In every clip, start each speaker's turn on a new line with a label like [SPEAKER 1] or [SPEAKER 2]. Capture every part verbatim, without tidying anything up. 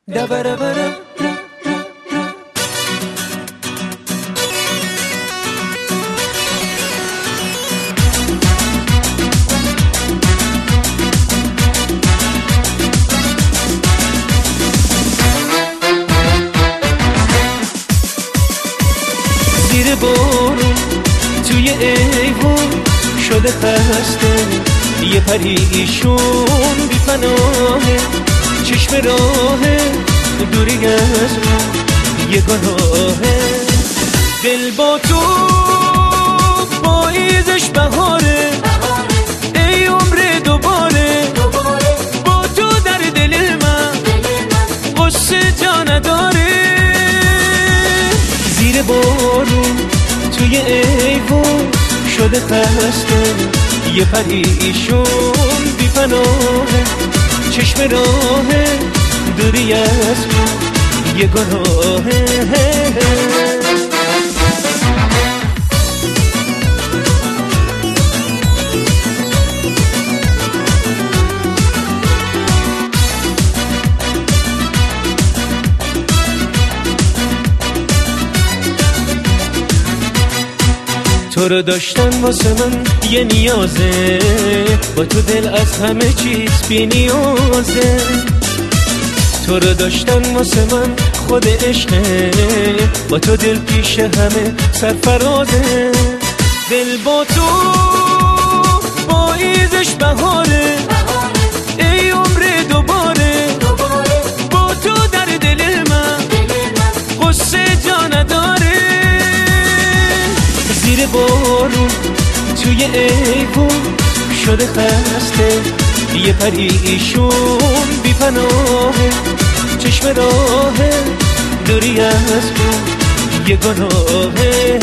[SPEAKER 1] دبربرم زیر بارون توی ایوون شده خسته یه پریشون بی پناهه، چشم راهه دوری از ما یه گناهه. دل با تو پاییزش بهاره، ای عمر دوباره با تو در دل من غصه جا نداره. زیر بارون توی ایوون شده خسته یه پریشون بی پناهه، چشم راهه دوری از ما یه گناهه. تو رو داشتن واسه من یه نیازه، با تو دل از همه چیز بی نیازه. تو رو داشتن واسه من خود عشقه، با تو دل پیش همه سرفرازه. دل با تو پاییزش بهاره، ای عمر دوباره با تو در دل من غصه جا نداره. زیر بارون توی ایوون شده خسته یه پریشون بی پناهه، چشم راهه دوری از ما یه گناهه.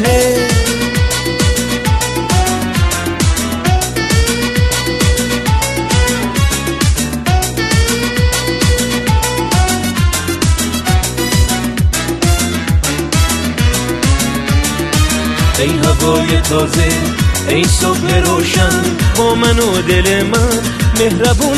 [SPEAKER 1] ای هوای تازه، ای صبح روشن، با من و دل من مهربون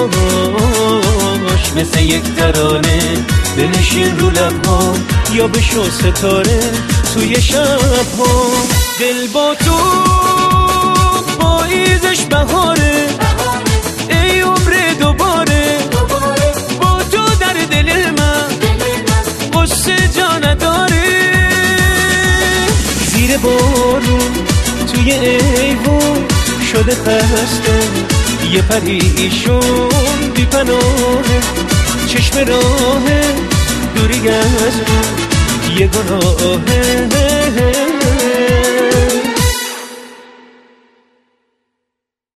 [SPEAKER 1] باش. مثل یک ترانه بنشین رو لب‌ها، یا بشو ستاره توی شب‌ها. دل با تو پاییزش بهاره، ای عمر دوباره با تو در دل من غصه جا نداره. زیر بارون توی ایوون شده خسته یه پریشون بی پناهه، چشم راهه دوری از ما یه گناهه.